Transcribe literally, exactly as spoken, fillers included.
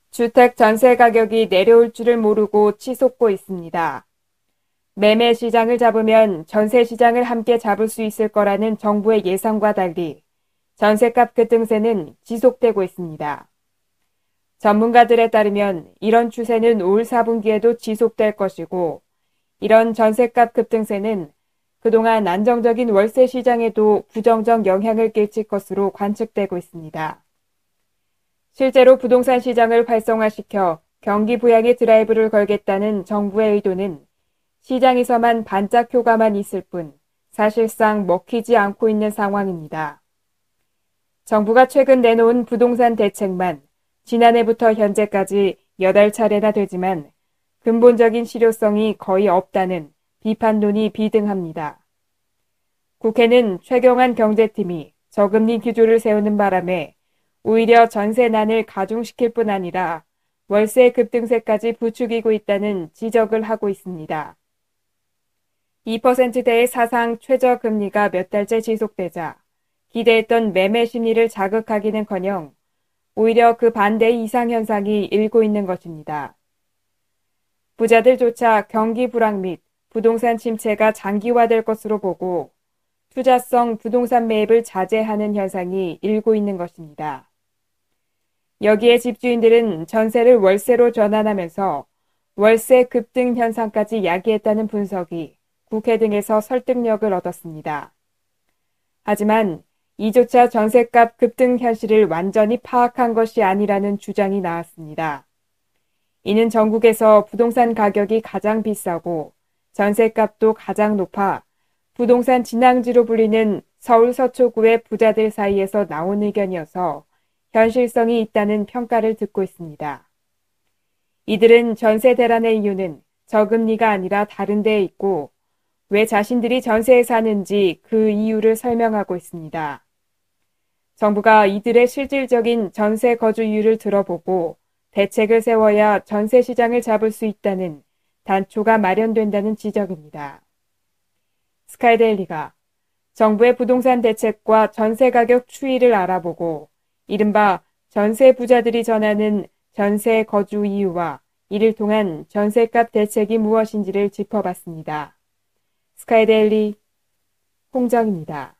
주택 전세 가격이 내려올 줄을 모르고 치솟고 있습니다. 매매 시장을 잡으면 전세 시장을 함께 잡을 수 있을 거라는 정부의 예상과 달리 전세값 급등세는 지속되고 있습니다. 전문가들에 따르면 이런 추세는 올 사 분기에도 지속될 것이고, 이런 전세값 급등세는 그동안 안정적인 월세 시장에도 부정적 영향을 끼칠 것으로 관측되고 있습니다. 실제로 부동산 시장을 활성화시켜 경기 부양에 드라이브를 걸겠다는 정부의 의도는 시장에서만 반짝 효과만 있을 뿐 사실상 먹히지 않고 있는 상황입니다. 정부가 최근 내놓은 부동산 대책만 지난해부터 현재까지 여덟 차례나 되지만 근본적인 실효성이 거의 없다는 비판론이 비등합니다. 국회는 최경환 경제팀이 저금리 기조를 세우는 바람에 오히려 전세난을 가중시킬 뿐 아니라 월세 급등세까지 부추기고 있다는 지적을 하고 있습니다. 이 퍼센트대의 사상 최저금리가 몇 달째 지속되자 기대했던 매매 심리를 자극하기는커녕 오히려 그 반대의 이상현상이 일고 있는 것입니다. 부자들조차 경기 불황 및 부동산 침체가 장기화될 것으로 보고 투자성 부동산 매입을 자제하는 현상이 일고 있는 것입니다. 여기에 집주인들은 전세를 월세로 전환하면서 월세 급등 현상까지 야기했다는 분석이 국회 등에서 설득력을 얻었습니다. 하지만 이조차 전세값 급등 현실을 완전히 파악한 것이 아니라는 주장이 나왔습니다. 이는 전국에서 부동산 가격이 가장 비싸고 전세값도 가장 높아 부동산 진앙지로 불리는 서울 서초구의 부자들 사이에서 나온 의견이어서 현실성이 있다는 평가를 듣고 있습니다. 이들은 전세 대란의 이유는 저금리가 아니라 다른 데에 있고 왜 자신들이 전세에 사는지 그 이유를 설명하고 있습니다. 정부가 이들의 실질적인 전세 거주 이유를 들어보고 대책을 세워야 전세 시장을 잡을 수 있다는 단초가 마련된다는 지적입니다. 스카이데일리가 정부의 부동산 대책과 전세 가격 추이를 알아보고 이른바 전세 부자들이 전하는 전세 거주 이유와 이를 통한 전세값 대책이 무엇인지를 짚어봤습니다. 스카이데일리 홍정입니다.